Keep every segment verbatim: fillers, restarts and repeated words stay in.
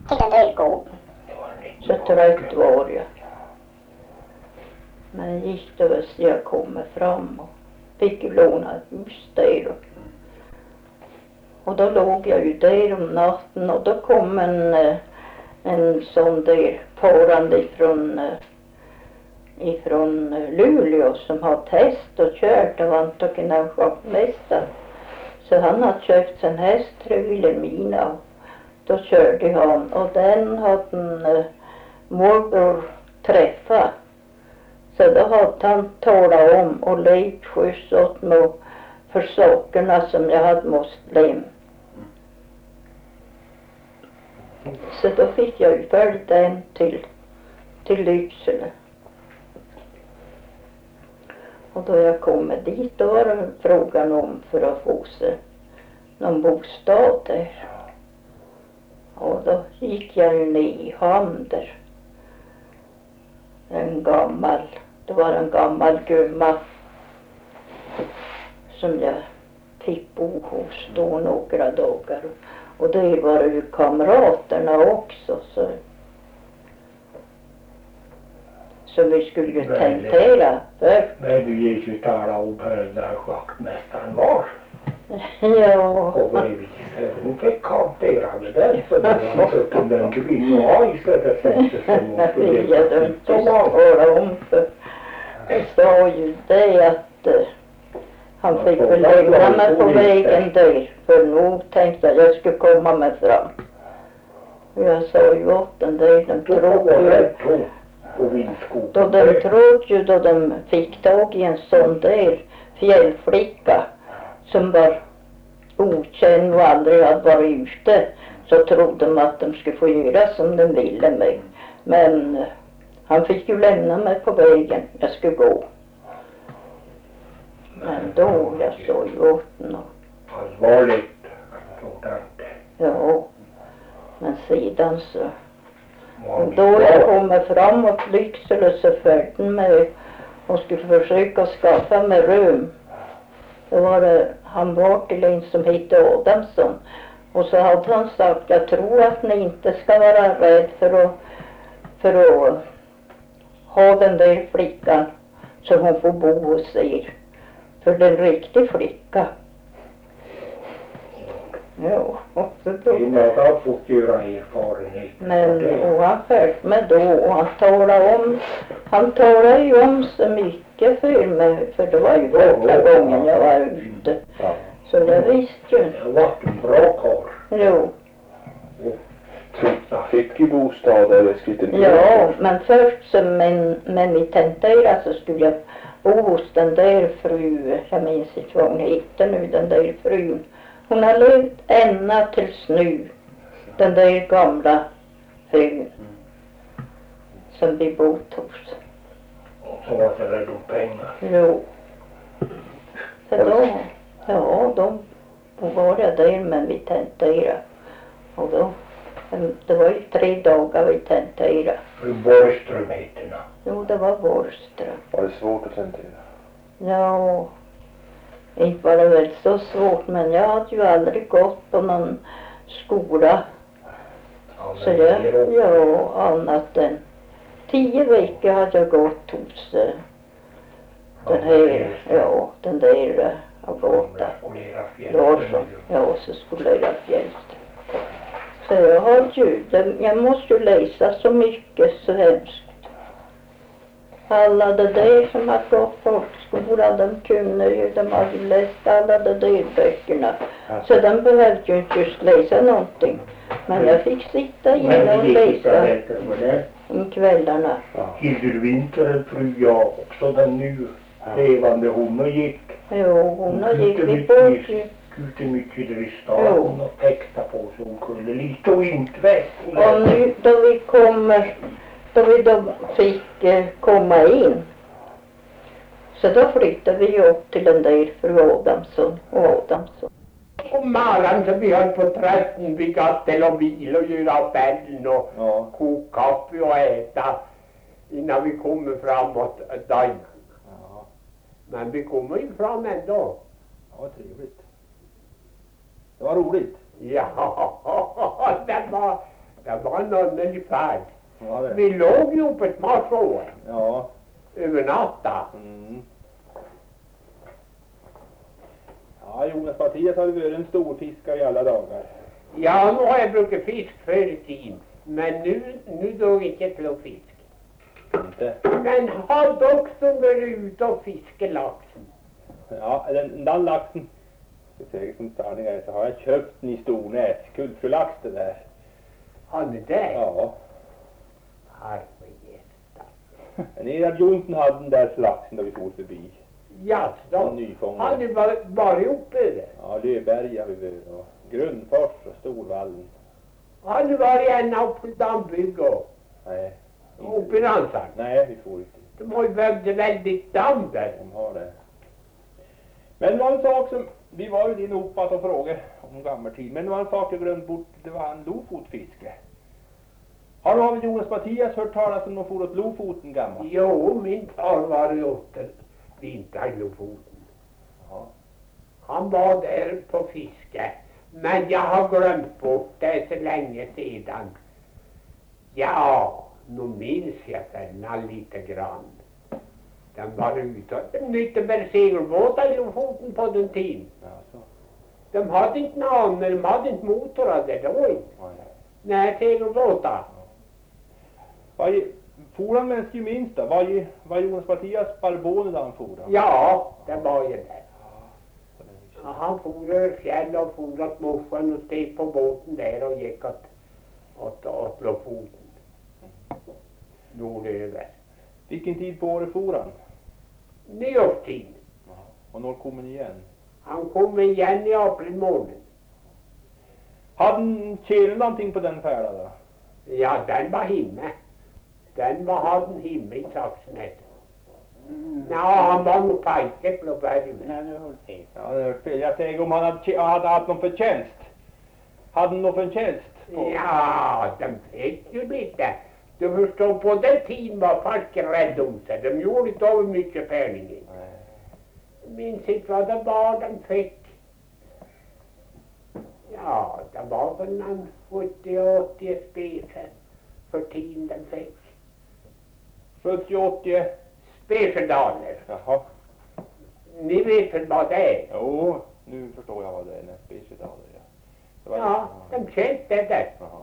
till den där gården. Så trött var jag. Men gick det väl så jag kom fram och fick ju låna ett hus där. Och, och då låg jag ju där om natten och då kom en, en sån där farande ifrån, ifrån Luleå som har häst och kört och vant och kunna schackmästare. Så han hade köpt en häst till Vilhelmina och då körde han och den hade en uh, morbror träffat. Så då hade han talat om och lejt skjuts åt mig för sakerna som jag hade måste lämna. Så då fick jag ju följa den till, till Lycksele. Och då jag kom dit då var det frågan om för att få sig någon bostad där. Och då gick jag ner i hamn där. En gammal, det var en gammal gumma som jag fick bo hos då några dagar. Och det var ju kamraterna också så. Så vi skulle ju tentera för. Men du gick ju tala om hur den där schackmästaren var. Ja. Och bredvid sig. Hon fick kantera med den. Så det var så till den kvinnan istället för som hon skulle hjälpa. Jag vill inte tala om för. Jag sa ju det att uh, han fick väl lämna mig på vägen där. För nog tänkte jag jag skulle komma mig fram. Och jag sa ju åt den där. Den trodde ju. Då de trodde ju då de fick tag i en sån där fjällflicka som var okänd och aldrig hade varit ute så trodde de att de skulle få göra som de ville mig. Men uh, han fick ju lämna mig på vägen. Jag skulle gå. Men då jag såg ju åt honom. Allvarligt. Ja. Men sedan så. Och då jag kommer fram och Lycksele så följde mig och skulle försöka skaffa mig rum. Då var det, han var till en som hette Adamsson. Och så hade han sagt, jag tror att ni inte ska vara rädd för att, för att ha den där flickan så hon får bo hos er. För den riktig flicka. Ja, och så då. Innan har fått göra erfarenhet. Men, och han följde mig då och han talade om, han talade ju om så mycket för mig, för det var ju första gången jag var ute. Ja. Så jag visste ju. Det var en bra karl. Jo. Jag fick ju bostad eller skulle Ja, men först så men, men vi tenterade så skulle jag bo hos den där fru, jag minns inte vad hon heter nu, den där frun. Hon har levt ända tills nu, den där gamla frun som vi bott hos. Och så var det rädd om pengar. Jo. Så då, ja, då var jag där men vi tenterade. Och då, det var ju tre dagar vi tenterade. Fru Borgström heter hon. Jo, det var Borgström. Var det svårt att tentera? Ja, inte var det väl så svårt, men jag hade ju aldrig gått på någon skola. Ja, Så jag, ja, annat än tio veckor hade jag gått hos uh, den här, ja, den där uh, Agata Larsson. Ja, så skolera Fjällström. Så jag har ju, jag måste ju läsa så mycket så hemskt. Alla det där som har gått folkskola, de kunde ju, de hade ju läst alla de där böckerna. Så de behövde ju inte just läsa någonting. Men jag fick sitta inne och läsa om kvällarna. Hildur Winter, fru jag också, den nu levande, hon gick. Jo, hon har gick vi på. Ute mycket där i stan och täckta på så hon kunde lite och inte. Och nu då vi kommer, då vi då fick eh, komma in. Så då flyttade vi upp till den där fru Adamsson och Adamsson. På morgonen så vi höll på trösten, vi gav ställa bil och göra affären och ja. Koka kaffe och äta innan vi kommer framåt dagen. Ja. Men vi kommer ju fram ändå. Ja, trevligt. Det var roligt. Ja, det var, Det var en underlig färd. Ja, det. Vi låg ju på ett marsår Ja. över natten. Mm. Ja, Jonas Mattias har ju varit en stor fiskare i alla dagar. Ja, nu har jag brukat fisk förr i tiden. Men nu, nu dog inte till att fisk. Inte? Men har också varit ute och fiskat laxen. Ja, den, den laxen, ska säga som sanning är, så har jag köpt den i Stornäs. Kultsjölax det där. Har ni det? Ja. Herrejävlar. En Edvard Jonsson hade den där laxen då vi for förbi. Jaså? En nyfångad. Har ni varit, varit uppe där? Ja, Löberga har vi varit och Grundfors och Storvallen. Har ni varit ända uppe på Dammbygg och Nej. uppe i Ransar? Nej, vi får inte. De har ju byggt väldigt damm där. De har det. Men det var en sak som, vi var ju din opat och frågade om gammal tid. Men det var en sak jag glömde bort, det var en lofotfiske. Har du av Jonas Mattias hört talas om någon for åt Lofoten gammal? Jo, min far var ju åter vintrar i Lofoten. Ja. Han var där på fiske. Men jag har glömt bort det så länge sedan. Ja, nu minns jag den lite grann. Den var ute. De nytte väl segelbåtar i Lofoten på den tiden. Alltså. De hade inte någon, de hade inte motorer där då. Nej. Nej, segelbåtar. Vad är- For han mest ju minst då? Var, ju- var Jonas Mattias barbone där han for då? Ja, det var ju det. Ja, han for över fjäll och for åt morsan och steg på båten där och gick åt, åt, åt Lofoten. Nordöver. Vilken tid på året for han? Nyårstid. Och när kom han igen? Han kom igen i april månad. Hade han tjänat någonting på den färden då? Ja, den var himme. Den var hade himme i Saxnäs. Ja, han var nog pajke på bergen. Nej, nu håll fel. Ja, det är fel. Jag säger om han hade, tjä- hade haft någon förtjänst. Hade han någon förtjänst? på- Ja, de fick ju lite. Du förstår, på den tiden var folk rädda om sig. De gjorde inte av mycket penning. Nej. Minns inte vad det var de fick. Ja, det var väl en sjuttio åttio spesar för tiden de fick. sjuttio åttio. Spesedaler. Jaha. Ni vet väl vad det är? Jo, nu förstår jag vad det är. En specialdaler, ja. Det var Ja, de kände det där. Jaha.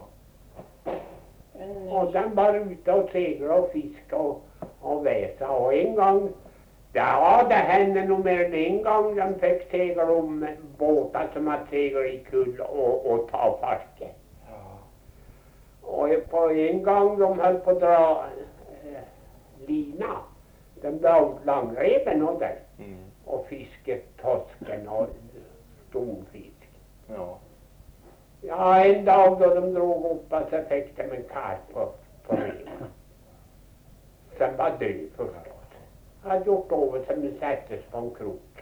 Och den var ute och seglade och fiskade och, och väsa. Och en gång, ja det hände nog mer än en gång de fick segla om båtar som att segla i kull och, och ta fiske. Ja. Och på en gång de höll på att dra eh, lina. De drar långreven och där. Mm. Och fisket torsken och stonfisk. Ja. Ja, en dag då de drog upp och så fick de en karp på, på reven. Sen var död förstås. Hade gjort över som de sattes på en krok.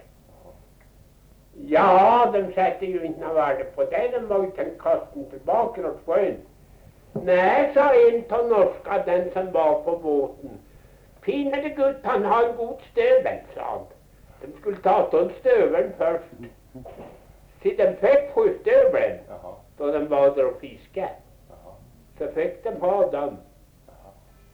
Ja, de satte ju inte något värde på det. De var ju tänkt kasten tillbaka åt sjön. Nej, sa en ta norska, den som var på båten. Pinade Gud, han har en god stövel, sa han. De skulle ta den stöveln först. Så de fick sjöstöveln. Jaha. Då de var där och fiskade. Jaha. Så fick de ha dem. Jaha.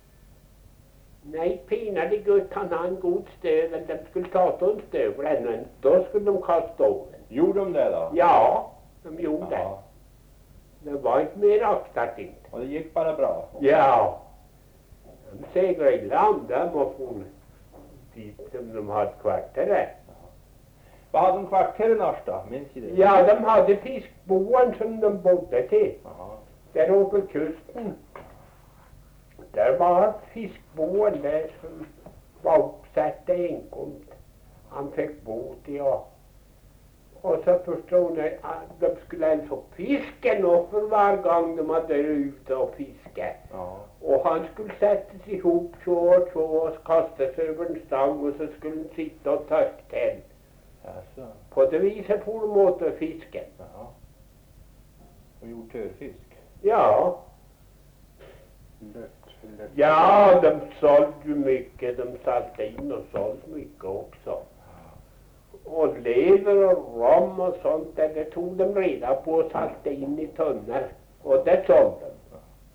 Nej, pinade Gud, han har en god stövel. De skulle ta den stöveln, men då skulle de kasta över den. Gjorde de det då? Ja, de gjorde det. Jaha. Det var inte mer aktat inte. Och det gick bara bra? Ja. De seglade i land där och for dit som de hade kvarteret. Vad hade de kvarter i Narsta? Minns du det? Ja, de hade fiskboen som de bodde till. Jaha. Där uppe vid kusten. Där var fiskboen där som var uppsatt enkom. Han fick bo till och, och så förstod ni att de skulle alltså fisken upp för var gång de hade ute och fiskat. Ja. Och han skulle sätta sig ihop två och två och kasta sig över en stang och så skulle han sitta och törka den. Jaså. På det viset får de åt fisken. Jaha. Och gjorde törfisk? Ja. Lätt. Lätt. Ja, de sålde ju mycket. De satte in och sålde mycket också. Och lever och rom och sånt där, det tog de reda på och satte in i tunnor. Och det sålde de.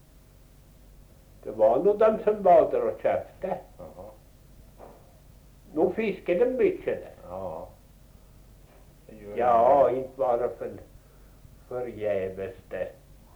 Det var nog de som var där och köpte. Jaha. Nu fiskade de mycket där. Ja. Det gör Ja, det. inte bara för förgäves det.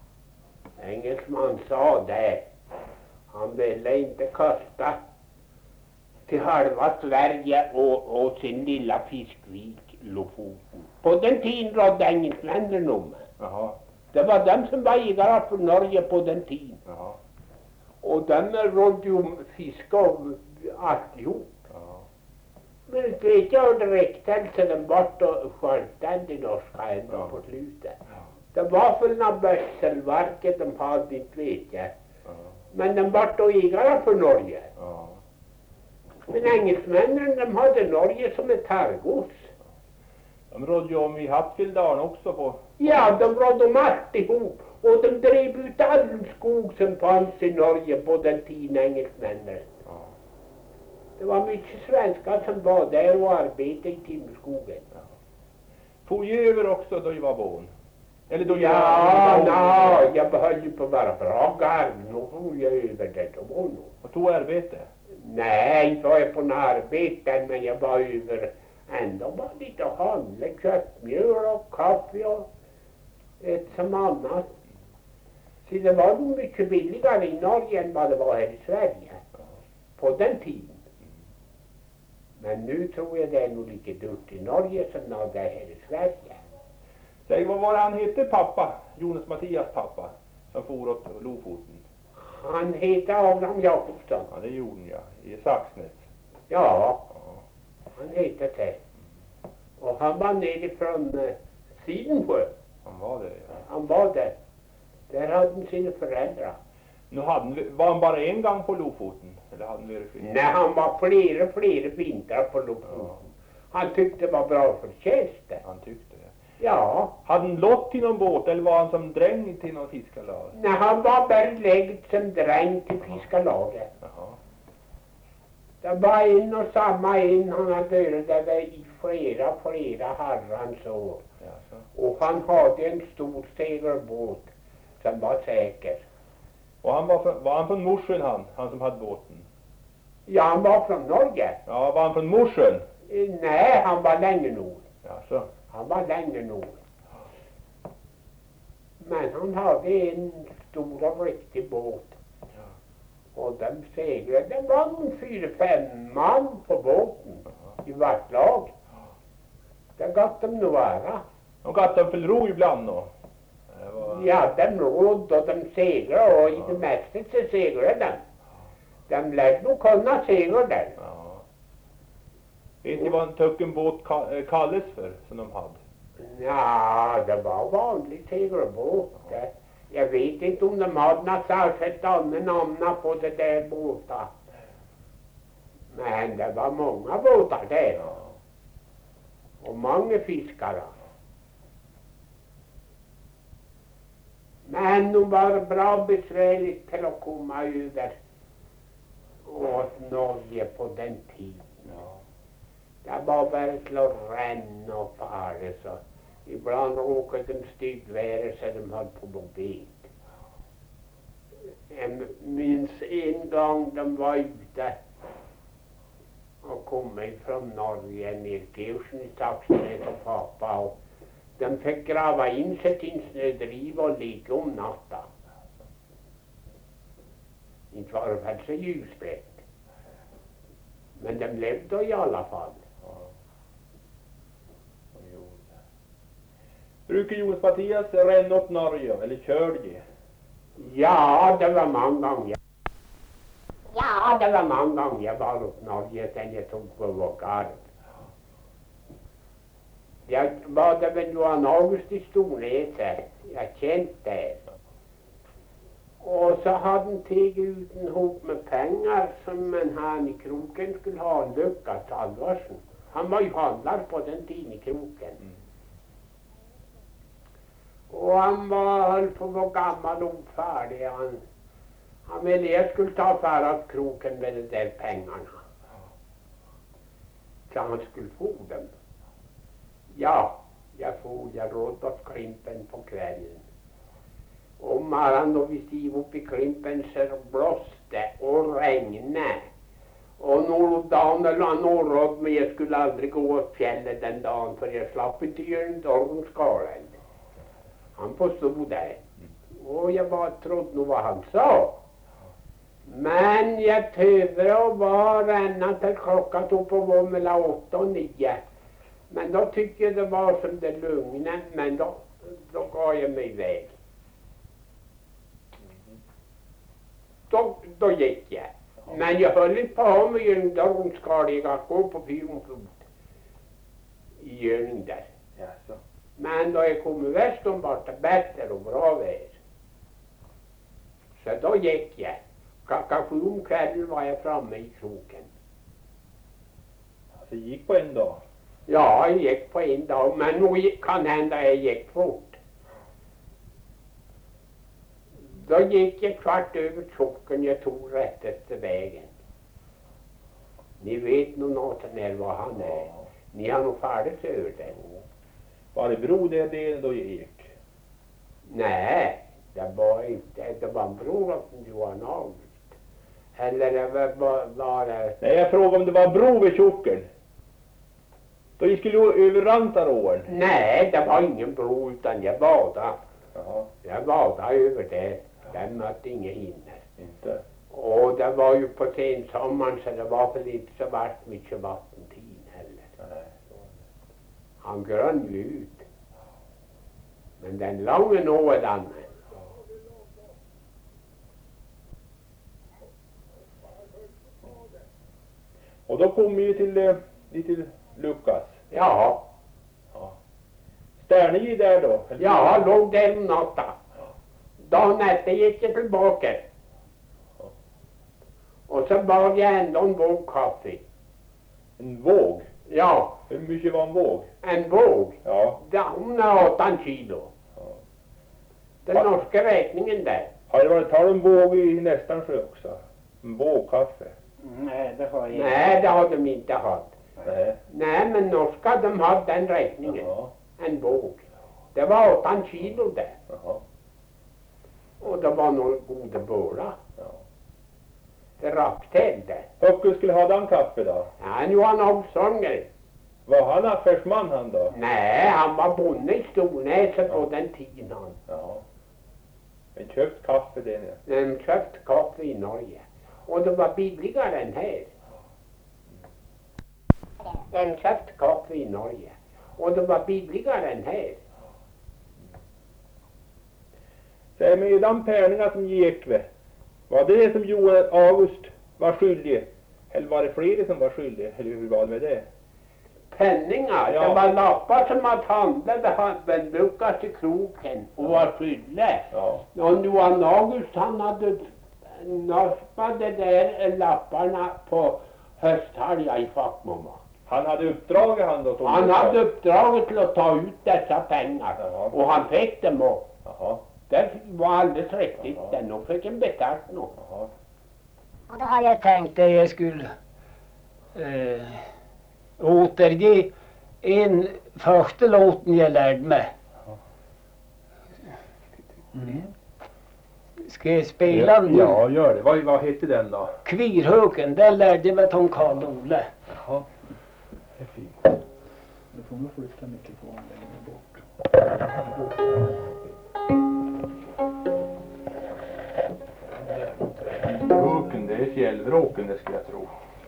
Engelsman sa det. Han ville inte kasta till halva Sverige och, och sin lilla fiskvik Lofoten. På den tiden rådde engelsmännen om. Jaha. Det var de som var ägare för Norge på den tiden. Jaha. Och de rådde ju om fiska och alltihop. Ja. Men det vet jag hur det räckte till den bort och självständig norska ändå Ja. på slutet. Ja. Det var för några bösselverket de hade, inte vet jag. Ja. Men de var då ägare för Norge. Ja. Men engelsmännen, de hade Norge som ett herrgods. De rådde ju om i Hattfjelldalen också på. Ja, de rådde om alltihop. Och de drev ut all skog som fanns i Norge på den tiden, engelsmännen. Ja. Det var mycket svenskar som var där och arbetade i timmerskogen. Får ju över också då jag var barn. Eller då jag Ja, var nej, jag behöll ju på att vara bra garv. Nu får jag över det då var nog. och tog arbete. Nej, inte var jag på något arbete, men jag var över ändå bara lite handla, köttmjöl och kaffe och ett som annat. Så det var nog mycket billigare i Norge än vad det var här i Sverige. På den tiden. Men nu tror jag det är nog lika dyrt i Norge som det är här i Sverige. Säg, vad var det han hette, pappa? Jonas Mattias pappa. Som for åt Lofoten. Han heter Abraham Jakobsson. Ja, det gjorde han, ja. I Saxnäs. Ja, Ja. han heter det. Och han var nere från uh, Sidensjö. Han var det, ja. Han var där. Där hade han sina föräldrar. Nu hade han, var han bara en gång på Lofoten? Eller hade han varit fler? Nej, han var flera, flera vintrar på Lofoten. Ja. Han tyckte det var bra för tjänsten. Han tyckte det. Ja, Hade han lott till någon båt eller var han som dräng till någon fiskarlag? när han var berglägget som dräng till fiskarlaget. Jaha. Det var en och samma en han hade gjort det i flera, flera herrans år. Jaså. Och han hade en stor segelbåt som var säker. Och han var, från, var han från Morsjön han? Han som hade båten? Ja, han var från Norge. Ja, var han från Morsjön? Eh, Nej, han var längre nord. Jaså. Han var längre nord. Men han hade en stor och riktig båt. Ja. Och de seglade. Det var nog fyra, fem man på båten. I vart lag. Det gatt de nog vara. De gatt de för ro ibland då? Det var... Ja, de råd och de seglade och i det mesta så seglade de. De lärde nog kunna segla där. Ja. Vet ni vad en tucken båt ka- äh, kallas för som de hade? Ja, det var vanlig segelbåt. Det. Jag vet inte om de hade något särskilt annat namn på det där båtar. Men det var många båtar där. Ja. Och många fiskare. Men nu var det bra besvärligt till att komma över åt Norge på den tiden. Ja. Det var bara till att ränna och fara så. Ibland råkade de styggväder så de höll på att bet. Jag minns en gång de var ute och kom från Norge ner till Ursen i Saxnäs och pappa och de fick grava in sig till en snödriva och ligga om natten. Inte var det väl så ljusbrett. Men de levde i alla fall. Ja. De gjorde det. Brukar Jonas Mattias ränna upp Norge eller körde? Ja, det var många gånger. Ja, det var många gånger jag var upp Norge sen jag tog på vågar. Jag var det väl Johan August i Stornäset. Jag känt där. Och så hade han tagit ut en hop med pengar som en han i kroken skulle ha en Lukas Alvarsson. Han var ju handlare på den tiden i kroken. Mm. Och han var, höll på att vara gammal och färdig. Han, han ville jag skulle ta för åt kroken med de där pengarna. Så han skulle få dem. Ja, jag får jag råd åt Klimpen på kvällen. Och maran då vi stod upp i klimpen så det blåste och regnade. Och några dagar eller några råd men jag skulle aldrig gå åt fjället den dagen för jag slapp inte göra en dormskalen. Han påstod det. Och jag bara trodde nog vad han sa. Men jag tövade och var ända till klockan tog på var mellan åtta och nio. Men då tycker jag det var som det lugnade. Men då, då gav jag mig iväg. Då, då gick jag. Men jag höll inte på med en dormskal. Jag gå på Fyrmflod. I Jörning där. Jaså. Men då jag kom i västern var det bättre och bra väder. Så då gick jag. Klockan sju om kvällen var jag framme i kroken. Alltså gick på en dag? Ja, jag gick på en dag. Men nog kan hända jag gick fort. Då gick jag kvart över kroken. Jag tog rätt efter vägen. Ni vet nog något när vad han är. Ni har nog färdigt över den. Var det bro det delen då gick? Nej, det var inte. Det var en bror som Johan August. Eller det var bara... Nej, jag frågade om det var bro vid Tjocken. Då gick du över Rantarån. Nej, det var ingen bro utan jag badade. Jaha. Jag badade över det. Jag mötte inga hinder. Inte? Och det var ju på sensommaren så det var väl inte så vart mycket vattentid heller. Nej. Han grön ju ut. Men den långa nådan. Och då kom vi ju till, eh, till Lukas. Ja, Ja. Stärne ju där då? eller? ja, låg där en natta. Dagen efter gick jag tillbaka. Och så bad jag ändå en våg kaffe. En våg? Ja, Hur mycket var en våg? en våg. Ja. Ja, hon är åtton kilo. Ja. Den norska räkningen där. Har det varit tal om våg i nästan sjö också? En vågkaffe? Nej, det har jag Nej, det har de inte haft. Nej. Nej, men norska de hade den räkningen. Jaha. En våg. Det var åtton kilo där. Jaha. Och det var några goda bålar. Ja. Det rappte där. Och skulle ha den kaffe då? Ja, nu var han avsångare. Var han affärsman han då? Nej, han var bonde i Stornäset på den tiden han. Ja. En köpt kaffe det nu. Den köpt kaffe i Norge. Och det var billigare än här. Den köpt kaffe i Norge. Och det var billigare än här. Säg med de pengarna som gick med. Var det det som Johan August var skyldig? Eller var det flera som var skyldiga? Eller hur var det med det? Penningar, Ja. det var lappar som att handlade hade Lukas i kroken och var skyldig. Ja. Och Johan August han hade nappat de där lapparna på hösthalja i Fackmamma. Han hade uppdraget han då? tog Han ut hade det. uppdraget till att ta ut dessa pengar. Jaha. Och han fick dem och Jaha. det var alldeles riktigt. Jaha. Den och fick en betalt nu. Jaha. Och då har jag tänkt att jag skulle eh, återge en första låten jag lärde mig. Mm. Ska jag spela den nu? Ja, gör det. Vad, vad hette den då? Kvirhöken, den lärde jag mig från Karl-Ole. Jaha. Det är fint. Du får nog flytta mikrofonen längre bort. Höken, det är fjällvråken det skulle jag tro.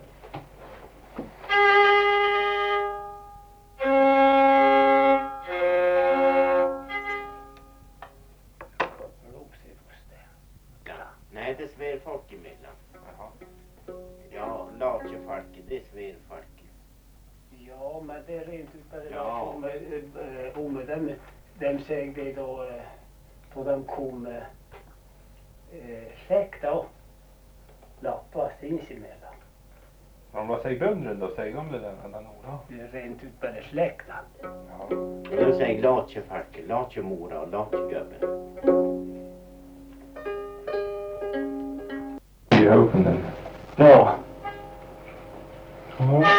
Nej, det är svärfolk emellan. Jaha. Ja, latjefolket, det är svärfolket. Ja, men det är rent ut bara Ja. om, eh, om dem, dem säger det då, eh, då de kom eh, släkt då, lappar sinsemellan. Men vad säger bönderna då? Säger de det där mellan ord? Det är rent ut bara släkta. Ja. De säger latjefolket, latjemora och latjegubben. Höken den. Ja. Ja.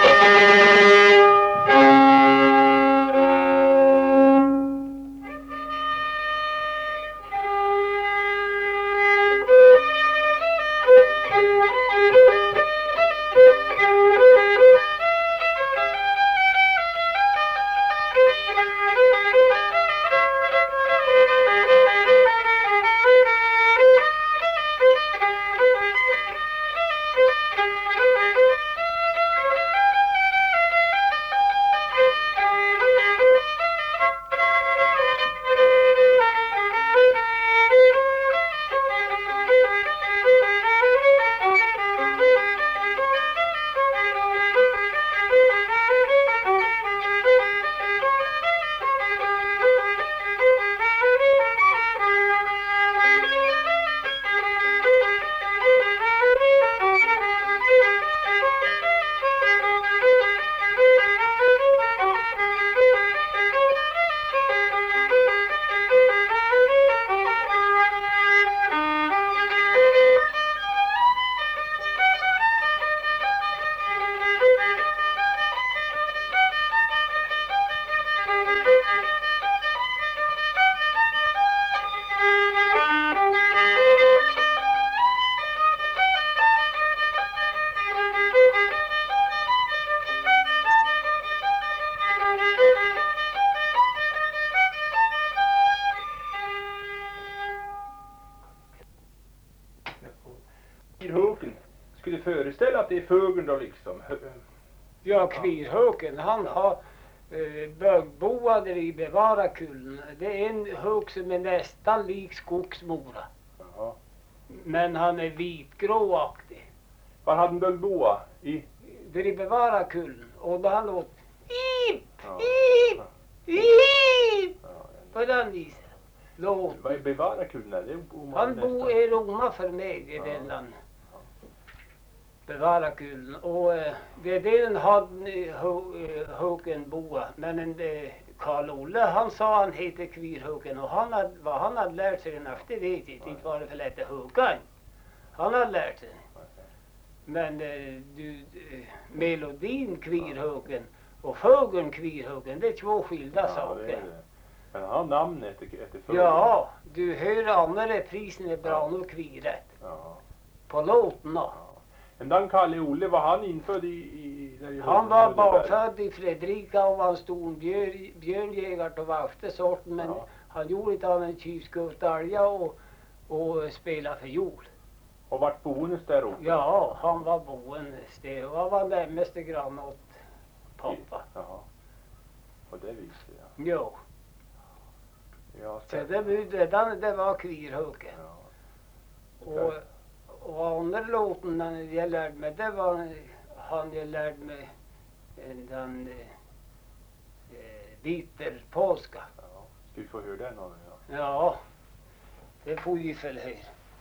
Kvirhöken skulle föreställa att det är fågeln då liksom. Ja, kvirhöken, han har eh, bögboade i Bevarakullen. Det är en hök som är nästan lik skogsmora. Jaha. Men han är vitgråaktig. Var hade en bögboa i? Där i Bevarakullen. Och då han låt ip, Ja. ip, ip. Ja, På den viset. Låt. vad är Bevarakullen? Det är Oma Han nästan. bor i Roma för mig i Ja. den land. Bevarakullen. Och eh, det är det den hade eh, Höken boa. Men en eh, Karl-Olle, han sa han heter Kvirhöken. Och han hade, vad han hade lärt sig den efter vet jag inte. Inte var det för lätt att Hökan. Han hade lärt sig. Men eh, du, eh, melodin Kvirhöken och fågeln Kvirhöken, det är två skilda Ja, saker. det är det. Men han har namnet efter, efter fågeln. Ja, du hör andra reprisen är bra nog Kviret. Ja. På låten då. Ja. Men den Kalle-Olle, var han infödd i... i, där i Han var Hudiksvall? bakfödd i Fredrika och var en stor björ, björnjägare och vakte sorten. Men Ja. han gjorde inte av en tjuvskutt alga och, och spelade för jord. Och vart boendes där uppe? Ja, han var boende det och han var närmaste grann åt pappa. Jaha. Och det visste jag. Jo, Ja, så stämmer. det, det, det, det var Kvirhöken. Ja. Och, och andra låten den jag lärde mig, det var han jag lärde mig eh, den eh, Vitterpolska. Ja. Ska vi få höra den av ja. Ja, det får vi väl höra.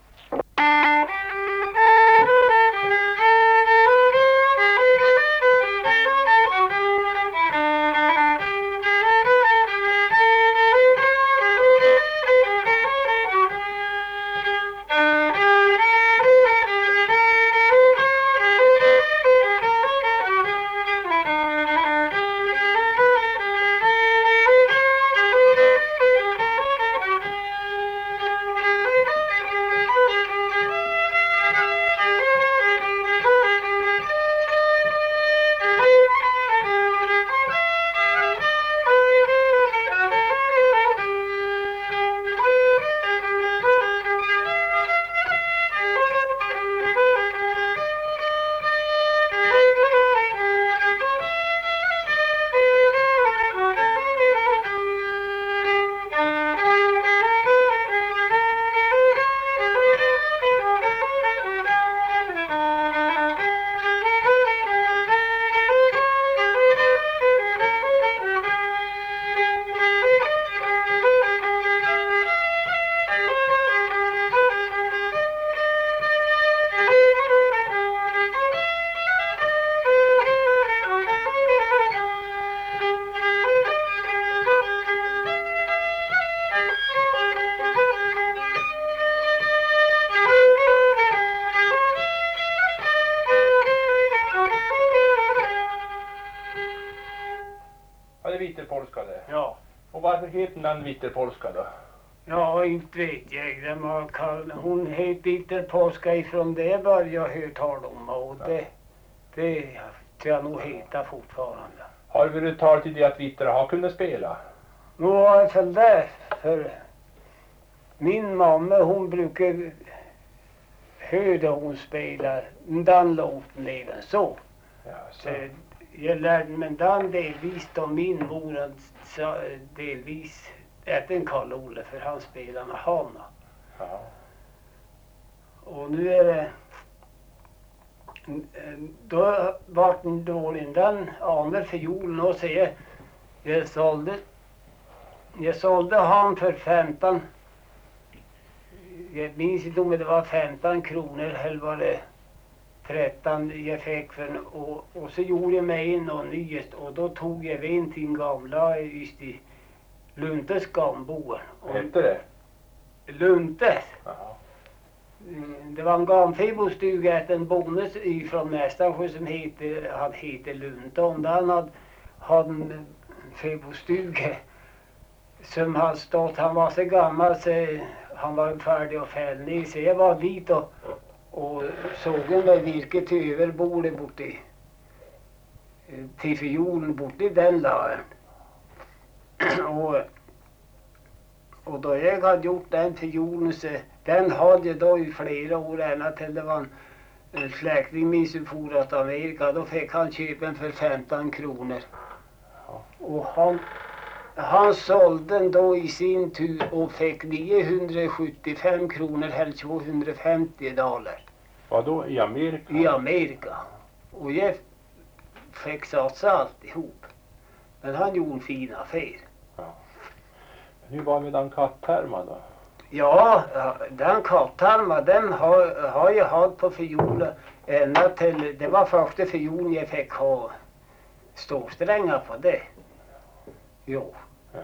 Ja, det är vitterpolska det. Ja. Och varför heter den vitterpolska då? Ja, inte vet jag. Den var kall. Hon heter Vitterpolska ifrån det började jag höra tal om. Och det, det tror jag nog heter fortfarande. Har vi det talat till det att Vittra har kunnat spela? Nu var jag väl där för min mamma hon brukar höra hon spelar den låten även så. Ja, så. Så jag lärde mig den delvis då min mor sa delvis äten Karl-Olle för han spelar med Hanna. Ja. Och nu är det då vart en dålig den andra fiolen och säger jag sålde jag sålde han för femton jag minns inte om det var femton kronor eller var det tretton jag fick för den. Och, och så gjorde jag mig in och nyhet och då tog jag in till en gamla just i Luntes gamboer. Vad hette det? Luntes. Jaha. Mm, det var en gamfibostuga att en bonus ifrån Mästarsjö som heter, han heter Lunte. Och han hade, hade en fibostuga som han stått, han var så gammal så han var färdig att fälla ner. Så jag var dit och, och såg en med virket över bordet bort i, till fiolen bort i den laren. och och då jag hade gjort den fiolen så den hade jag då i flera år ända till det var en, en släkting min som for till Amerika. Då fick han köpa den för femton kronor. Och han, han sålde den då i sin tur och fick niohundrasjuttiofem kronor eller tvåhundrafemtio dollar. Vad då i Amerika? I Amerika. Och jag fick satsa alltihop. Men han gjorde en fin affär. Ja. Men hur var det med den katthärma då? Ja, den katthärma den har, har jag haft på fiolen ända till, det var första fiolen jag fick ha ståsträngar på det. Jo. Ja.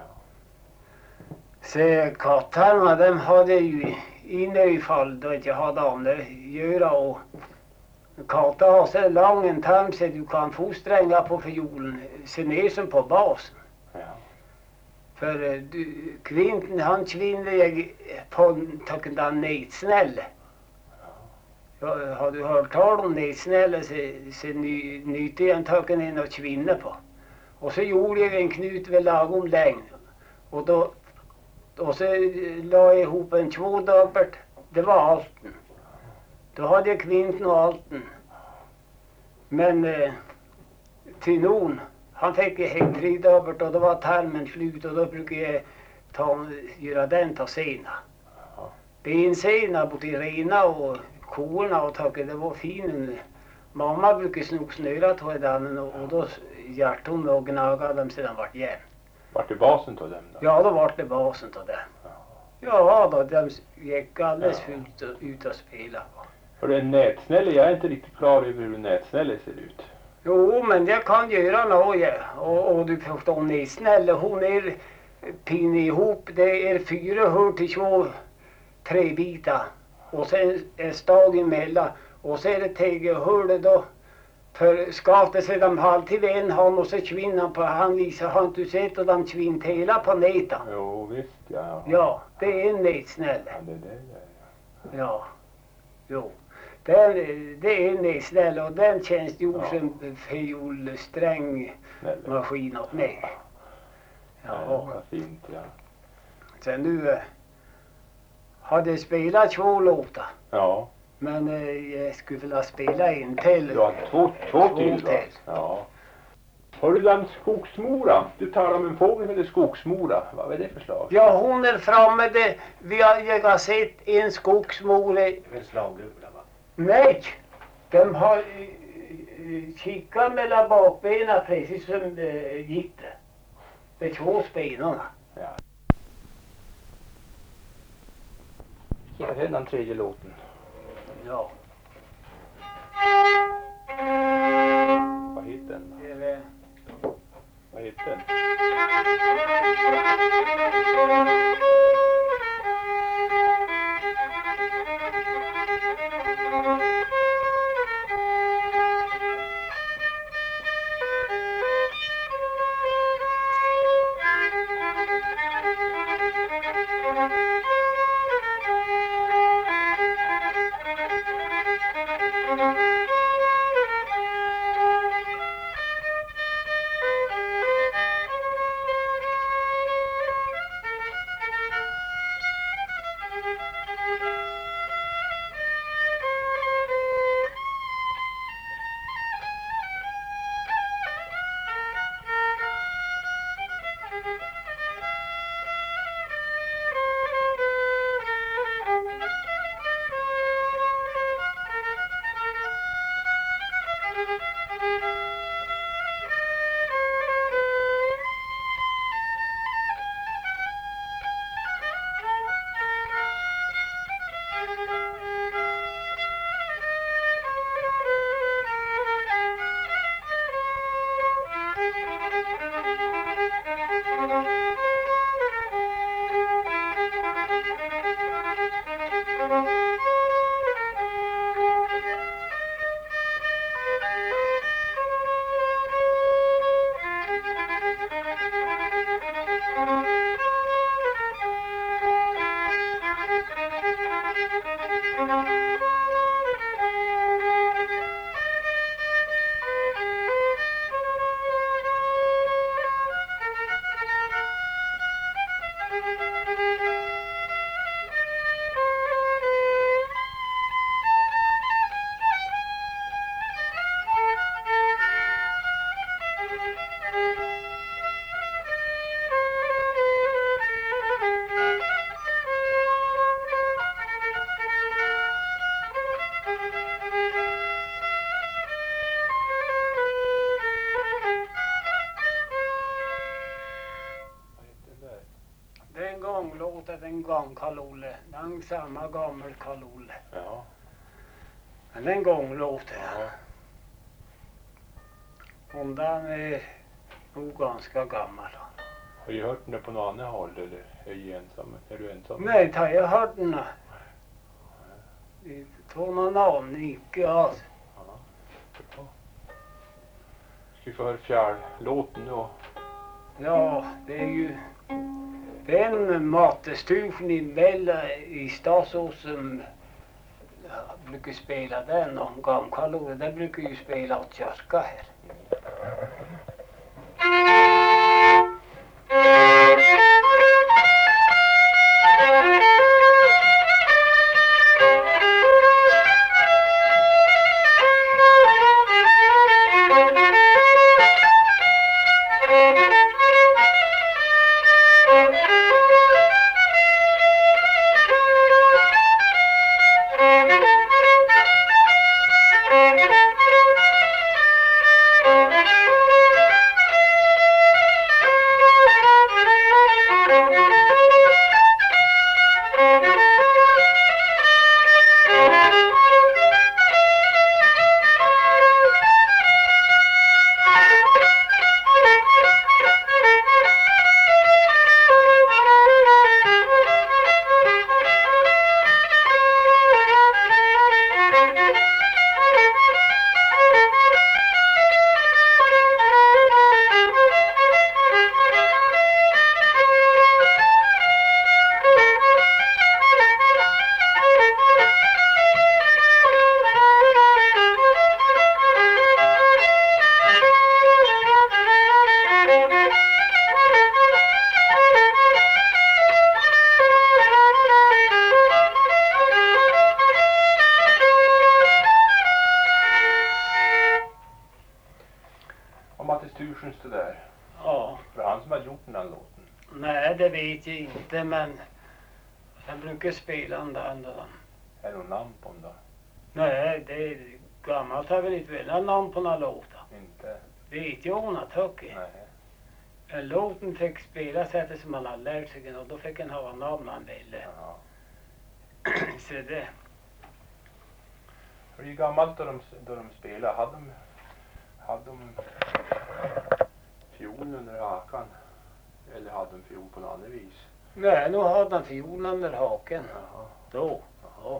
Så katthärma den hade ju inne i fall då inte jag hade annat att göra och katta har så lång en tarm så du kan få strängar på fiolen se ner som på basen. Ja. För eh, du, kvinten han kvinnade på den netsnälle. Ja, har du hört tal om netsnälle så, så ny, nytte jag en tacken in och kvinna på. Och så gjorde jag en knut vid lagom längd. Och då och så la jag ihop en tvådubbelt. Det var alten. Då hade jag kvinten och alten. Men eh, till någon, han fick ju helt tredubbelt och då var tarmen slut och då brukade jag ta, göra den till sena. Bensena både rena och korna och tack, det var fin. Mamma brukade snog snöra till den och, och då hjärt hon och gnagade dem sedan vart jämn. Vart det basen till dem då? Ja, då vart det basen till den. Ja, då de gick alldeles fullt ut och spela. För en nätsnälle, jag är inte riktigt klar över hur en nätsnälle ser ut. Jo, men jag kan göra något, ja. Och, och du förstår, nätsnälle, hon är pinne ihop. Det är fyra hör till två träbitar. Och sen är stag emellan. Och så är det tegelhörde då. För skaftet sig de halvtid en hand och så kvinnan på han visar, har inte sett och de kvint hela på nätan. Jo, visst, ja. Ja, det är en nätsnälle. Ja, det är det, ja. Ja, jo. Den, det är en nätsnälle och den känns ju Ja. som fiolsträngmaskin åt mig. Ja, Ja, vad fint, ja. sen nu eh, hade jag spelat två låtar. Ja, Men eh, jag skulle vilja spela en till. du har två, två Två till va? till. Ja. Har du den skogsmora? Du talar om en fågel som heter skogsmora. Vad är det för slag? Ja, hon är framme. Det, vi har, jag har sett en skogsmore. Det är väl slagugla va? Nej, de har uh, kikat mellan bakbenen precis som uh, gick det. De två spenarna. Ja. Ja, det är den tredje låten. Ja. Vad heter den? Det är, eh, Vad heter den? en gång Karl-Olle. Den samma gammal Karl-Olle. Ja. Men en gång låter Ja. jag. Om den är nog ganska gammal. Har du hört den på något annat håll eller är du ensam? Är du ensam? Nej, tar jag hört den. Det tog någon aning. Ja. Ja. Bra. Ska vi få höra fjärlåten då? Ja, det är ju det är en matestugan i Bella i Stasås som brukar spela den om Gamkalore. Den brukar ju spela åt kyrka här. Det där. Ja. För han som har gjort den här låten. Nej, det vet jag inte, men jag brukar spela den där. Är det någon namn på den då? Nej, det är gammalt har väl inte velat namn på några låtar. Inte? Vet jag hon har tagit. Nej. Låten fick spelas efter som man hade lärt sig den och då fick en ha namn han ville. Ja. Så det. Det är ju gammalt då de, då de spelar. Hade de, hade de fiol under hakan? Eller hade de fiol på något annat vis? Nej, nu hade han fiol under haken. Jaha. Då. Ja.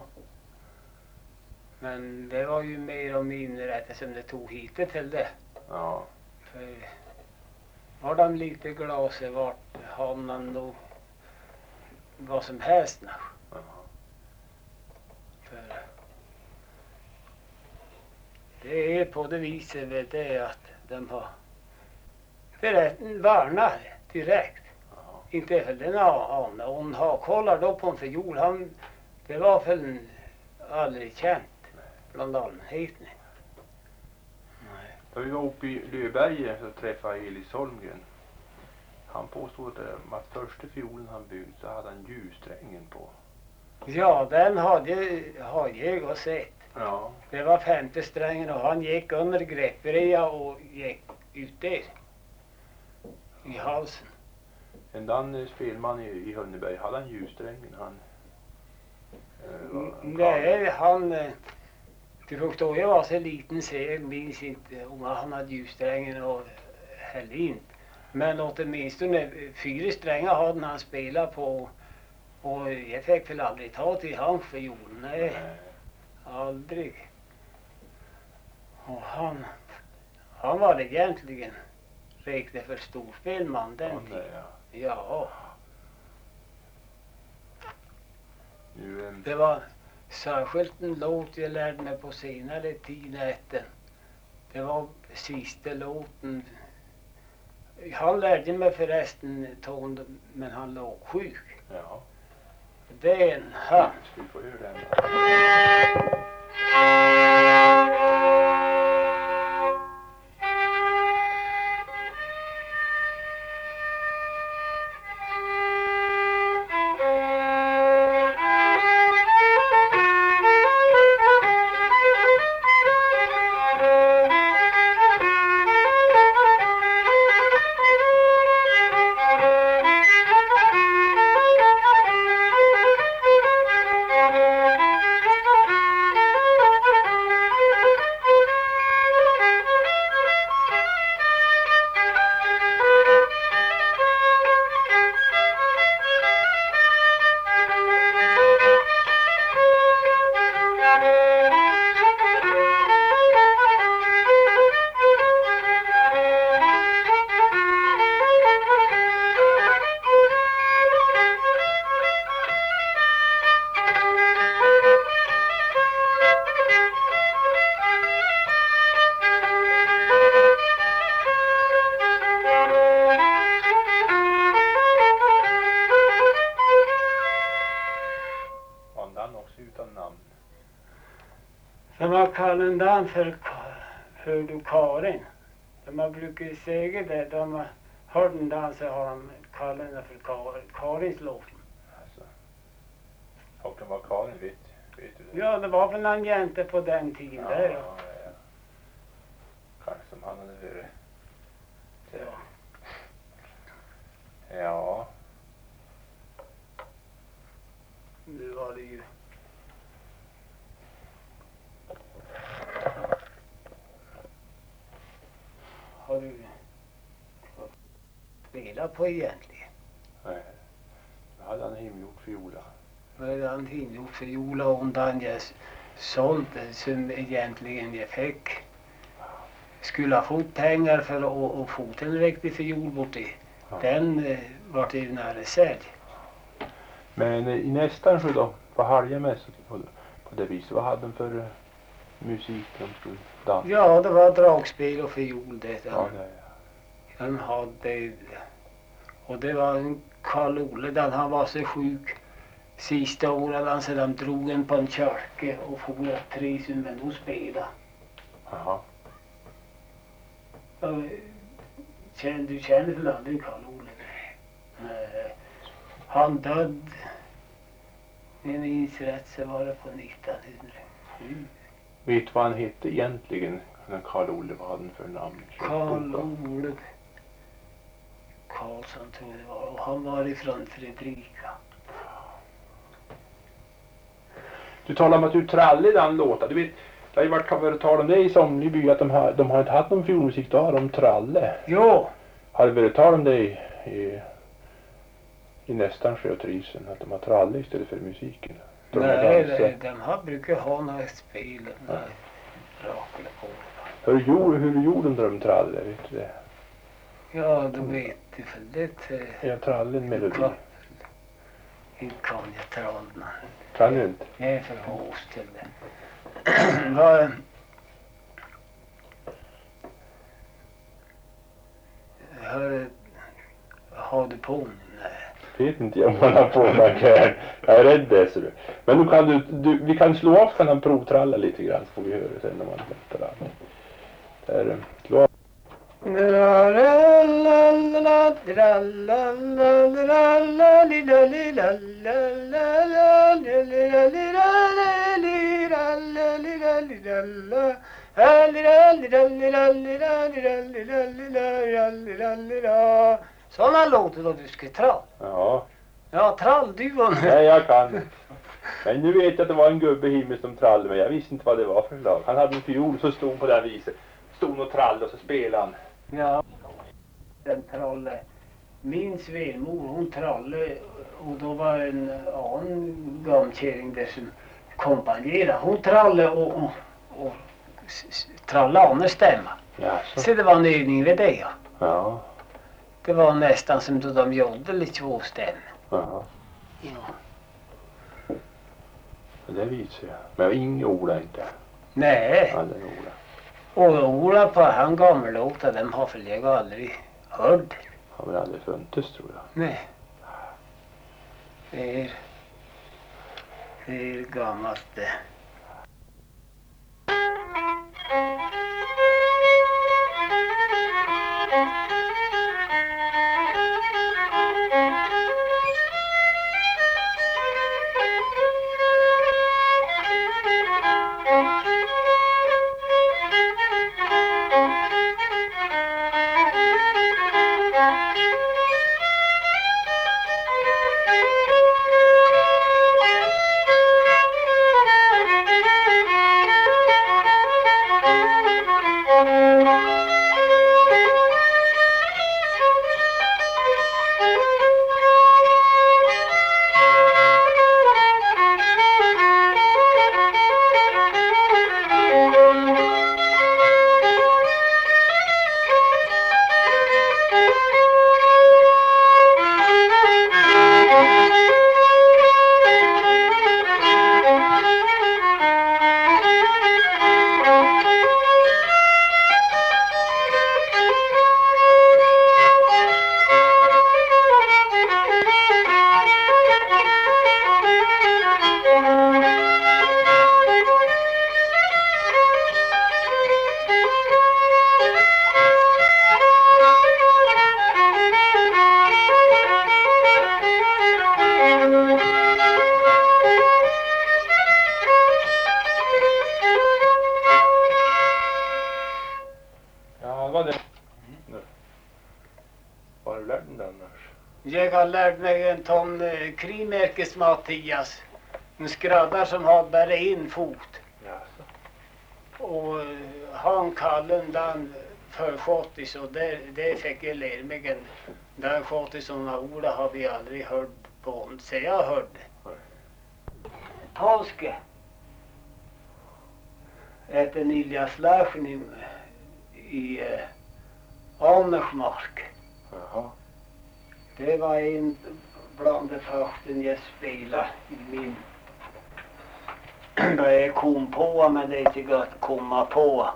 Men det var ju mer och mindre eftersom det tog hit till det. Ja. För var de lite glas i vart hamnade då vad som helst nu. Jaha. För det är på det viset vet det att de har förrätten varnar direkt. Jaha. Inte för den an. Hon har kollat då på en fiol. Han, det var för aldrig känt bland allmänheten. Nej. Då vi var uppe i Löberget så träffade jag Elis Holmgren. Han påstod att, att första fiolen han byggde så hade han ljussträngen på. Ja, den hade, har jag sett. Ja. Det var femte strängen och han gick under grepprea och gick ut där. I halsen. En dan spelman i, i Hönneberg hade han ljussträngen. Han, eh, var- han Nej, han... eh, Du förstår, jag var så liten så jag minns inte om han hade ljussträngen och heller inte. Men åtminstone fyra strängar hade han spelat på. Och jag fick väl aldrig ta till han fiol. Nej, Nej. aldrig. Och han... Han var egentligen räknad för storspelman den Han tiden. där, ja. Ja, Nu, ehm, det var särskilt en låt jag lärde mig på senare tid efter. Det var sista låten. Han lärde mig förresten ton, men han låg sjuk. ja. Det är en han. Ska vi få höra den då? Thank you. De har kallat den för, för du Karin. De har brukat säga det. De har hört den dans så har de kallat den för Kar, Karins låten. Alltså. Och de var Karin, vet, vet du det? Ja, det var väl en jänte på den tiden Ja, där. ja, ja. Kanske som han hade varit. Ja. Ja. Nu var det ju. Har du spelat på egentligen? Nej. Då hade han hemgjort fiola. Vad är det han himgjort för jula om den jag sålde som egentligen jag fick? Skulle ha fått pengar för att, att få en riktig fiol bort i. Ja. Den eh, var till nära sälj. Men i nästan så då, på haljamässigt på, på det viset, vad hade de för uh, musik de skulle dansa? Ja, det var dragspel och fiol det. Den, Ja, det är. den hade, och det var en Karl-Ole, den han var så sjuk sista året, så de drog en på en kärke och for att tre som men då spelade. Jaha. Ja, känner, du känner väl aldrig Karl-Ole? Nej. Han död. Om jag minns rätt så var det på nittonhundrasju. Vet du vad han hette egentligen? Den Karl-Olle, vad hade han för namn? Karl-Ole Karlsson tror jag det var. Och han var ifrån Fredrika. Du talar om att du trallar den låten. Du vet, det har ju varit för tal om det i Somliby att de har, de har inte haft någon fiolmusik, då har de tralle. Jo. Har det varit tal om det i, i, i nästan sjö och trisen, att de har tralle istället för musiken? De Nej, det, de har brukat ha några spel. Nej, rakla på. Hur gjorde, hur gjorde de när de tralle, vet du det? Ja, du vet ju för det. Eh, Jag tralle en melodi. Hur kan jag trallna? Kan du inte? Jag är för hås till det. Vad... Hör, har du på? Nej. Vet inte jag om man har på mig här. Jag är rädd det, så du. Men nu kan du, du, vi kan slå av, kan han provtralla lite grann, så får vi höra sen när man trallar. Där, slå av. Sådana låter då du ska trall. Ja. Ja, trallduvan. Nej, jag kan. Men nu vet jag att det var en gubbe i himmel som trallade, men jag visste inte vad det var för slag. Han hade en fiol så stod på det här viset. Stod och trallade och så spelade han. Ja, den tralle. Min svärmor hon tralle och då var en annan gamkärring där som kompanjerade. Hon tralle och, och, och tralla andra stämma. Ja, så. Så det var en övning vid det, ja. Ja. Det var nästan som då de gjorde lite två stämmor. Ja. Ja. Det visar jag. Men inga Ola inte. Nej. Alla Ola. Och Ola på han gammellåta, dem har väl jag aldrig hört. Har väl aldrig funnits, tror jag. Nej. Det är, det är gammalt det. Jag har lärt mig en ton eh, krimärkes Mattias. En skräddare som har bara en fot. Jaså. Och eh, han kallen den för skottis och det, det fick jag lära mig. En, den skottis som Ola har vi aldrig hört på. Så jag hörde. Påske. Äter Nilja Slashen i, i eh, Annersmark. Jaha. Det var en bland de första jag spelade i min. Jag kom på, men det är inte gott att komma på.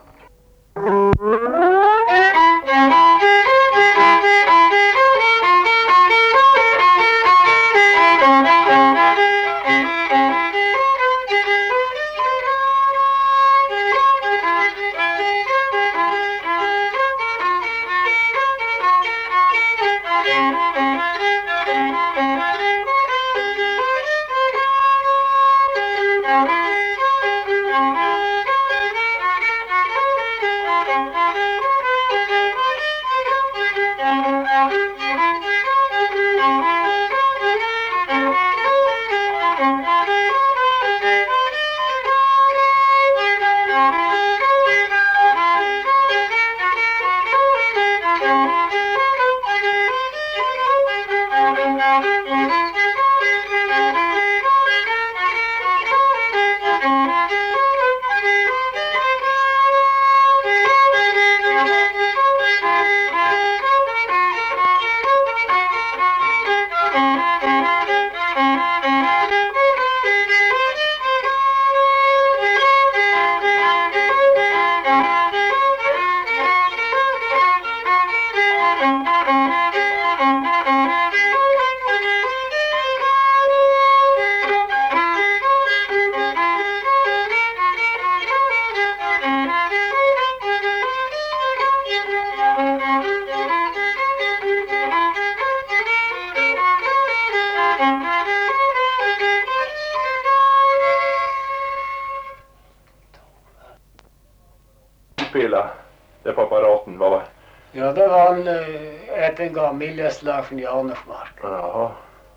Spela det på apparaten, vad var? Ja, det var en, äh, en gammal Slashen i Annersmark. Jaha.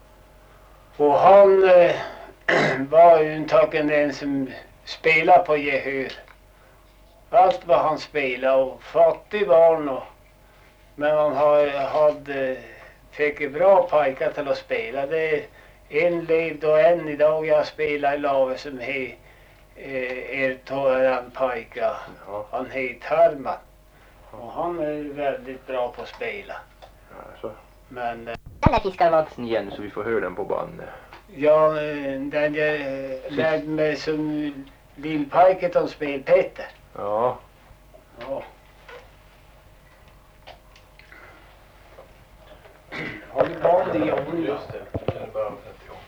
Och han äh, var ju antagligen en som spelade på gehör. Allt vad han spelade och fattig barn och men han hade fick bra pojkar till att spela. Det en levde och en idag jag spelar i laget som he eh, er tåran pojkar. Ja. Han heter Herman. Och han är väldigt bra på att spela. Alltså. Men eh, Den där fiskarvalsen igen så vi får höra den på band. ja, eh, den jag eh, lärde mig som lillpojket om spel Peter. Ja. Ja. Har du band i Johan? Just det. Det är bara att jag.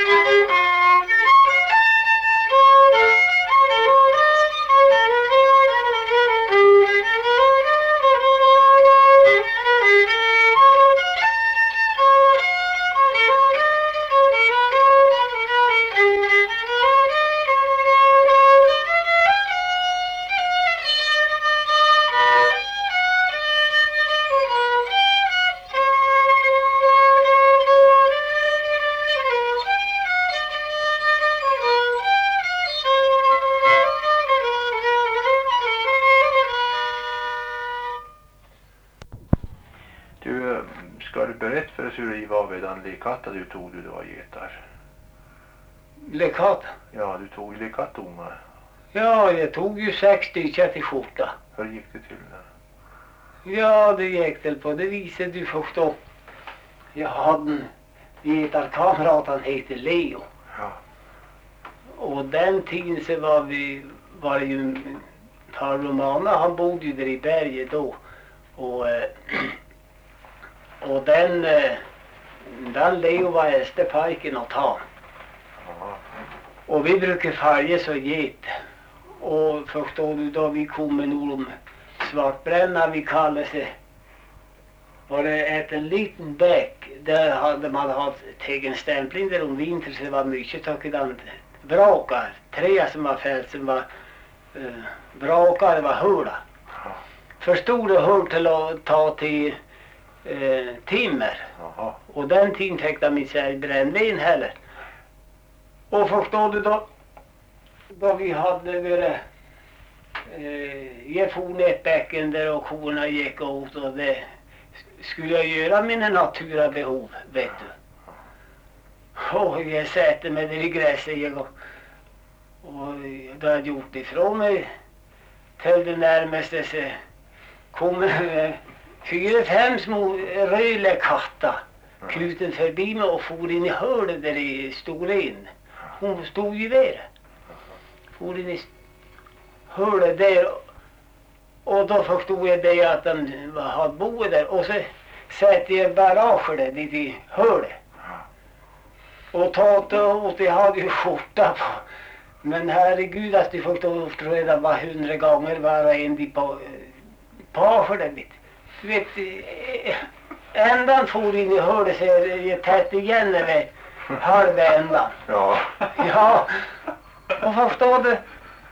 Ska du berätta för oss hur det var vid den lekatta du tog du var getar? Lekata? Ja, du tog lekattungar. Ja, jag tog ju sex stycken till skjorta. Hur gick det till då? Ja, det gick till på det viset du förstår. Jag hade en getarkamrat, han heter Leo. Ja. Och den tiden så var vi, var det ju Karl Romana, han bodde ju där i berget då. Och, eh, och den, eh, den Leo var äldste pojken att ta. Ja. Och vi brukar färja så get. Och förstår du, då vi kommer nog om Svartbränna, vi kallar sig. Var det ett en liten bäck, där hade man haft tegenstämpling där om vintern, så det var mycket takidant. Brakar, tre som var fällt som var uh, brakar, det var hula. Ja. För stora hul till att ta till uh, timmer. Jaha. Och den tiden fick de inte sig brännvin heller. Och förstår du då, då vi hade varit uh, jag for ner ett bäcken där och korna gick åt, och det skulle jag göra mina natura behov, vet du. Och jag sätter mig där i gräset och, och då hade jag gjort ifrån mig till det närmaste, så kom äh, fyra, fem små röjliga katter knuten förbi mig och for in i hörnet där i Storlin. Hon stod ju där. For in i hörnet där, och då förstod jag det att de hade boet där, och så satte jag barager där dit i hörnet. Och tagit åt, jag hade ju skjorta på. Men herregud, att du förstår, tror jag det var hundra gånger var och en dit på pager där mitt. Du vet, ändan for in i hörnet, så jag tätt igen över halva ändan. Ja. Ja, och förstår du,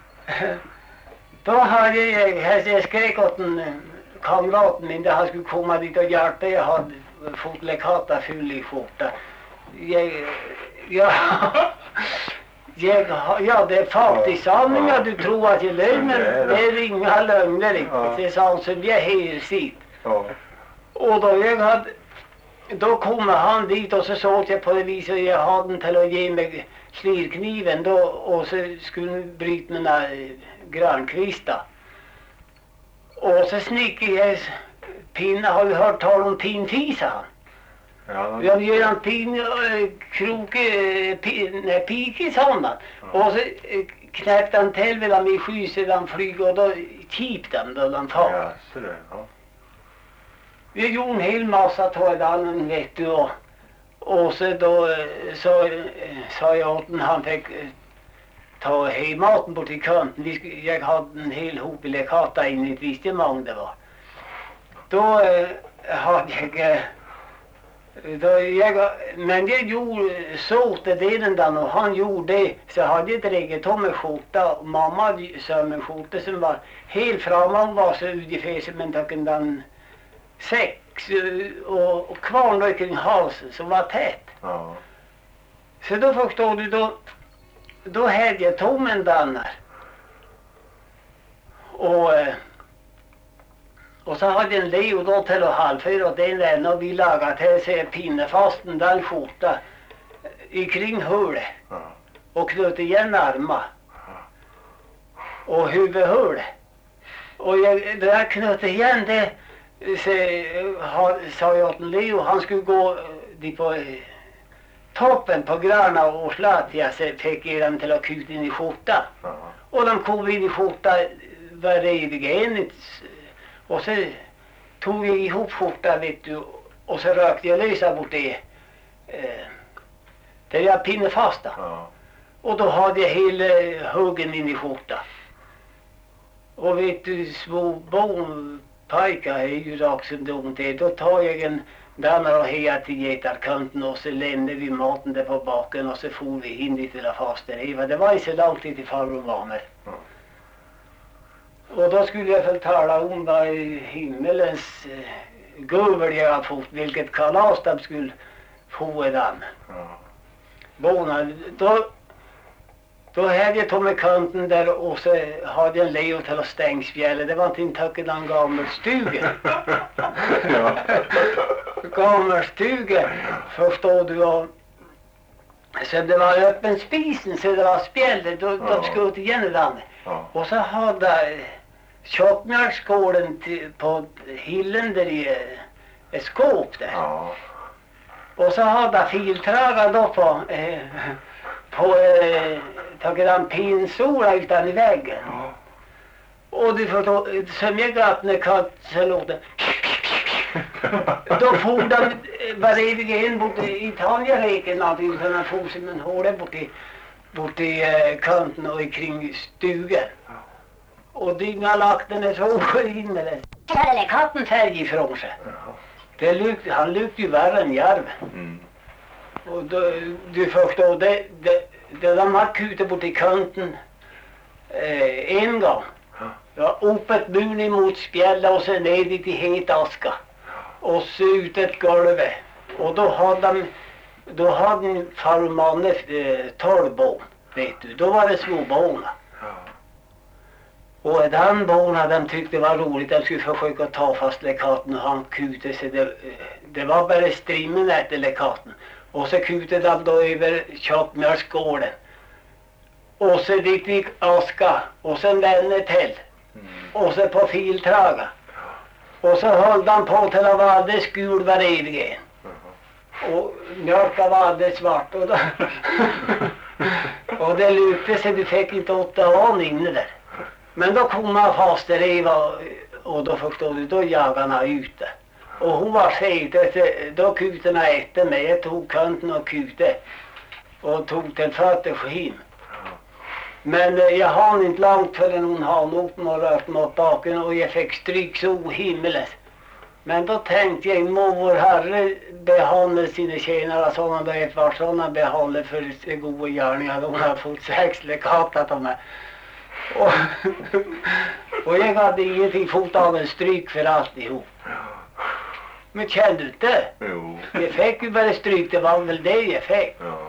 då hade jag, jag skrek åt en kamraten min där han skulle komma dit och hjälpa. Jag hade fått lekata full i skjorta. Jag, ja, jag, ja, det är faktiskt sanning att du tror att jag lögner. Det är inga lögner riktigt. Det är sånt som jag helt sitt. Ja. Och då jag hade, då kom han dit och så såg jag på det viset, jag hade den till att ge mig slirkniven då, och så skulle bryta mina grankvistar. Och så snickade jag pinna, har du hört tal om pinfisa han? Ja, Jag gör en pin, äh, kroke, pin, nej, pike sådana. Ja. Och så äh, knäppte han till vid dem i sky, så de flyger, och då kipte de då de tar. Ja, så det, ja. Vi gjorde en hel massa tådannen, vet du, och, och så då så sa jag åt den, han fick ta hem maten bort i kanten. Vi, jag hade en hel hop i lekata in, inte visste hur många det var. Då äh, hade jag, äh, då jag, men jag gjorde så till delen där, och han gjorde det, så hade jag dragit om en skjorta. Mamma sa en skjorta som var helt framme, hon var så ungefär som en tacken den sex, och, och kvarn kring halsen som var tätt. Ja. Så då förstår du, då, då hade jag tommen där. Och, och så hade en Leo då till att halvfyra, och den där, och vi lagade till sig pinnefasten den skjorta i kring hulet. Ja. Och knöt igen armar. Och huvudhulet. Och jag, där knöt igen det, så ha, sa jag åt Leo, han skulle gå dit på eh, toppen på gröna och slät, jag så fick jag dem till att kuta in i skjorta. Ja. Och de kom in i skjorta var eviga enligt. Och så tog jag ihop skjorta, vet du, och så rökte jag lösa bort det. Eh, där jag pinne fasta. Ja. Och då hade jag hela huggen in i skjorta. Och vet du, små barnpojkar är ju rakt som de det. Då tar jag en dannar och hejar till getarkanten och så lämnar vi maten där på baken och så får vi in dit till la faster Eva. Det var inte så långt till farbror var med. Ja. Och då skulle jag väl tala om vad himmelens eh, guvor jag har fått, vilket kalas de skulle få den. Ja. Bona, då, då hade jag tagit med kanten där och så hade jag en leo till Stängsfjället. Det var inte en tacken en gammal stuga. Ja. Gammal stuga, förstår du. Och, så det var öppen spisen så det var spjället. Då, Ja. de skjuter igen den. Ja. Och så hade tjockmjölkskålen på hillen där i eh, ett skåp där. Ja. Och så hade filtragar då på, eh, på eh, tagit en pinsola utan i väggen. Ja. Och du förstår, som jag gatt när katt så låg det. Då for de varje en bort i Italien någonting för man for som en hårde bort i, bort i eh, kanten och kring stugan. Och dyngalakten är så inne där. Hade katten färg ifrån sig. Det lukt, han lukt ju värre än järven. Mm. Och då, du förstår, det, det, det de har kutat bort i kanten eh, en gång. Ja, upp ett bun emot spjället och sen ner dit i het aska. Och så ut ett golv. Och då hade de, då hade farmannen eh, torrbån, vet du. Då var det småbåna. Och den båna de tyckte var roligt. De skulle försöka ta fast lekaten och han kutade sig. Det, det var bara strimmen efter lekaten. Och så kutade de då över tjockmjölksgården. Och så dit gick aska. Och sen vänner till. Mm. Och så på filtraga. Och så höll de på till att vara alldeles gul var evigen. Och mjölka var alldeles svart. Och, då och det lukte så du fick inte åtta an inne där. Men då kom han fast där Eva och då förstod du, då jagade han ute. Och hon var säkert, då kutade han efter mig. Jag tog kanten och kutade och tog till fötterskinn. Men eh, jag hann inte långt förrän hon hann upp och rört mot baken och jag fick stryk så himmeles. Men då tänkte jag, må vår herre behandla sina tjänare som han vet var sådana behandlar för goda gärningar. De har fått sex lekatat av mig. Och, och jag hade ingenting fått av en stryk för alltihop. Men kände du inte? Jo. Jag fick ju bara stryk, det var väl det jag fick. Ja.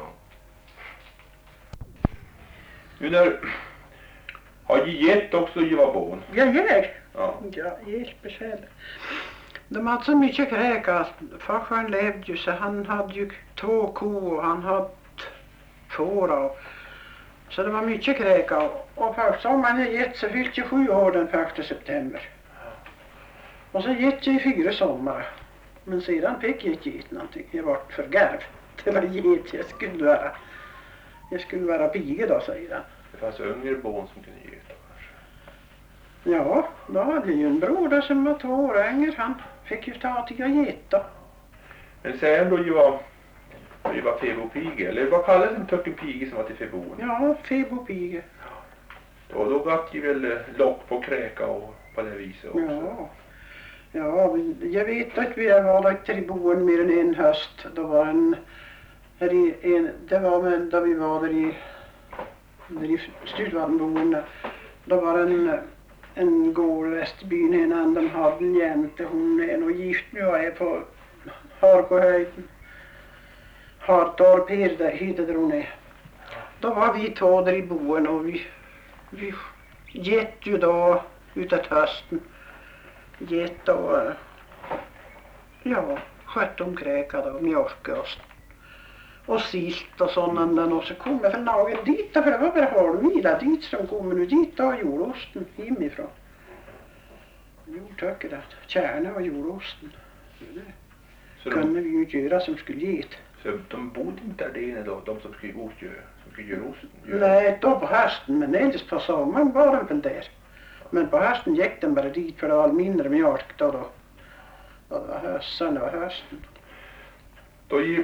Nu när har ju gett också giva bån. Jag ger. Ja. Jag hjälper själv. De hade så mycket kräka. Farsan levde ju så han hade ju två kor och han hade får och så det var mycket kräka. Och först sommaren jag gett så fyllt jag sju år den första september. Och så gett jag i fyra sommar. Men sedan fick jag inte gett någonting. Jag var för garv. Det var gett jag skulle vara. Jag skulle vara pige då, säger han. Det fanns yngre bån som kunde ge det. Ja, då hade jag ju en bror där som var två år yngre. Han fick ju ta till att geta. Men sen då ju var ju var febopige, eller vad kallas en töcken pige som var till febon? Ja, febopige. Och då gatt ju väl eh, lock på kräka och på det viset också. Ja. Ja, men jag vet att vi har varit till boen mer än en höst. Då var en, här i en det var men då vi var där i, där i Studvanboen. Då var en, en gård Västerbyn, en annan, de hade en jämte, hon är nog gift nu och är på Harkohöjden. Hartorp heter där hon är. Då var vi två där i boen och vi, vi gett ju då utåt hösten. Gett och ja, sköttomkräkad och mjölkost och silt och sådana. Och så kom jag för nagen dit, för det var bara halvmila dit som kom nu dit och jordosten hemifrån. Jordtöcket att kärna och jordosten. Så Det kunde de, vi ju inte göra som skulle get. så de bodde inte där inne då, de som skulle ut göra, som skulle göra osten? Göra. Nej, då på hösten, men inte på sommaren var de väl där. Men på hösten gick de bara dit för det var mindre mjölk då då. Då det var hösten, det var hösten. Då,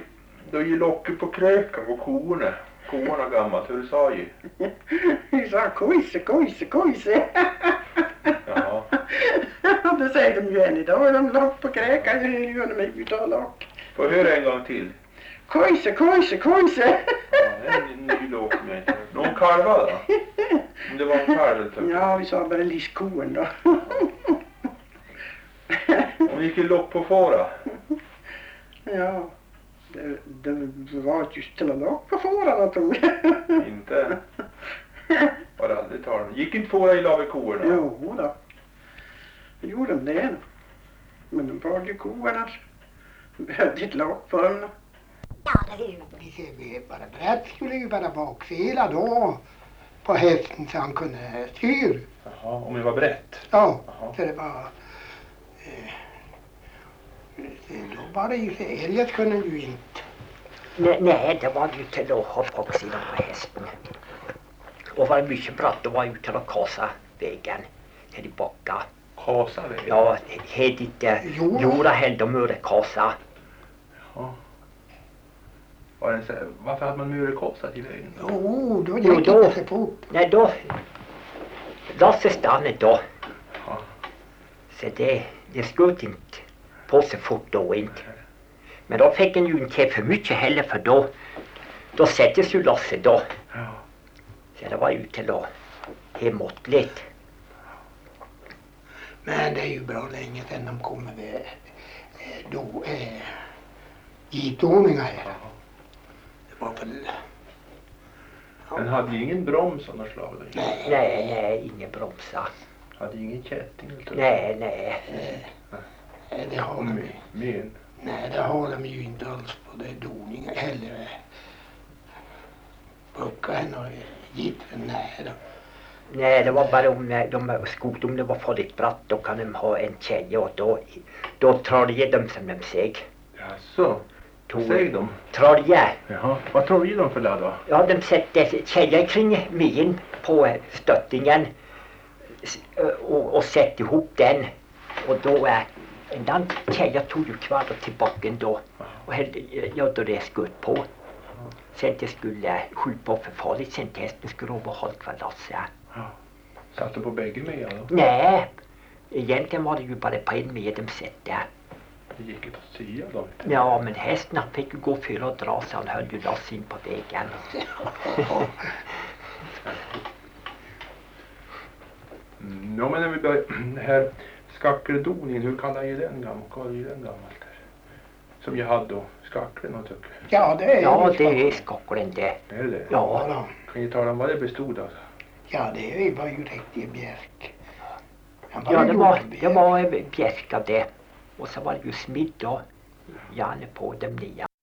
Då är ju locket på kröken och korna. Korna gammalt, hur sa ju? Vi sa kojse, kojse, kojse. Ja. Och det säger de ju än idag. De lock på kräkan, det är ju mig utav lock. Får höra en gång till. Kojse, kojse, kojse. Ja, det är en ny låt med. Någon kalva då? Om det var en kalv typ. Ja, vi sa bara liskoen då. Om vi gick ju lock på fåra. Ja, det, det var just till att lock på fårarna tror jag. Inte. Var det aldrig tal om. Gick inte fåra i lav i korna? Jo då. Det gjorde de det. Men de var ju korna. Behövde ett lock på dem. Ja, det är ju vi bara brett skulle ju bara bakfela då på hästen så han kunde styr. Jaha, om det var brett? Ja, Jaha. så det var eh, det, då var det ju eljest kunde ju inte. Nej, nej, det var ju till att ha baksidan på hästen. Och var det mycket bratt, då var ju till att kasa vägen till backa. Kasa vägen? Ja, helt inte jorda hällde mure kasa. Ja. Var det så, varför hade man murekasa till vägen? Jo, då Jo, gick då, det så fort. nej då, Lasse stannade då. Ja. Så det, det skulle inte på så fort då inte. Men då fick en ju inte för mycket heller för då, då sättes ju Lasse då. Ja. Så det var ju till att hemåtligt. Men det är ju bra länge sedan de kommer med eh, då eh, gitordningar. Det var väl... Ja. Den hade ju ingen broms av något slag. Då. Nej. Nej, nej, ingen bromsa. Hade ingen kätting. Nej, nej. Nej, det har de ju. Men. Nej, det har de ju inte alls på det doningar heller. Buckaren och gippen, nej då. Nej, det var bara om de skog, om det var farligt bratt, då kan de ha en tjej och då, då troljer de som de säger. Jaså? Vad säger de? Trolja. Jaha, vad troljer de för ladd då? Ja, de sätter tjejer kring min på stöttingen och, och sätter ihop den. Och då är en annan tjejer tog ju kvar till backen då och hällde, ja, då det skutt på. Sen det skulle skjuta på för farligt, sen till hästen skulle över hålla kvar Lasse. Ja. Satt du på bägge med då? Nej, egentligen var det ju bara på en med dem sätta. Det gick inte att sia då? Ja, men hästen fick ju gå för och dra så han höll ju Lasse in på vägen. Mm, ja, men när vi börjar, det här skackeldoningen, hur kallar ju den gammal? Vad är ju den gammalt där? Som jag hade då, skacklen och tycker. Ja, det är Ja, ju det är skockeln det. Är det det? Ja, då. Kan ju tala om vad det bestod av? Ja, det var ju riktig björk. Han Ja, ju det var, gjord det björk. var bjärka det. Och så var det ju smidd då, Janne på dem nya.